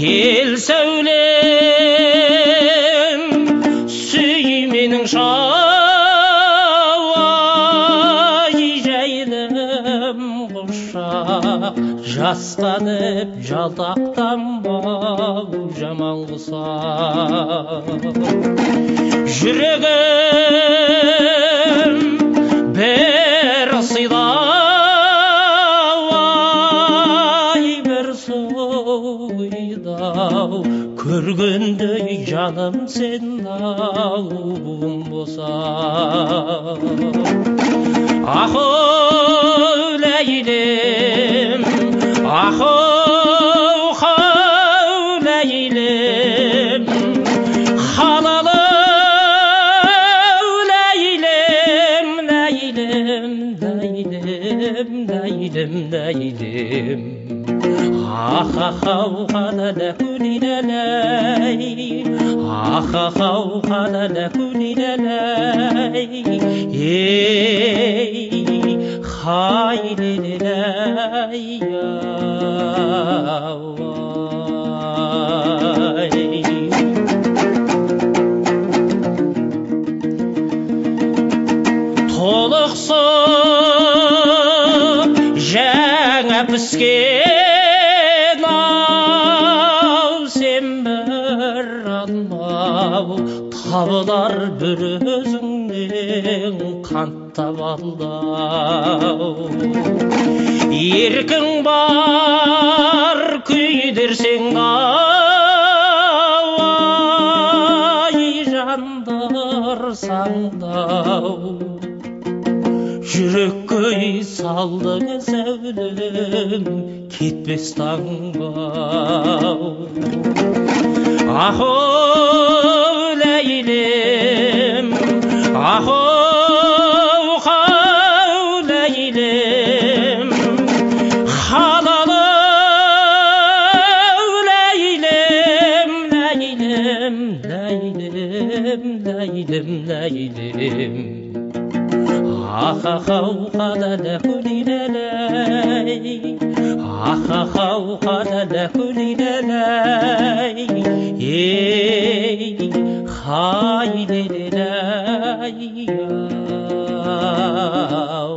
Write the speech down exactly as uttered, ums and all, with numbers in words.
кел сәулем сүй менің шауай жайылым құшақ жасқанып жалтақтанбау жаман құсап жүрегім бір сыйлау ай бір сойдау көргендей жаным сен ауым болса ахоу ләйлем ахоу хау ләйлем халалау ләйлем ләйлем ләйлем ләйлем ләйлем ахахау халалакулилалай ахахау халалакулилалай ей хайлилалай толықсып жаңа піскен ау сен бір алмау табылар бір өзіңнен қанттап алдау еркің бар күйдірсең ай жандар саңдау жүрекке салдың сәулем кетпес таңбау ахоу ләйлем ахоу хау ләйлем халалау ләйлем ләйлем ләйлем ләйлем ләйлем ахахау халалакулилалай ахахау халалакулилалай ей хайлилалай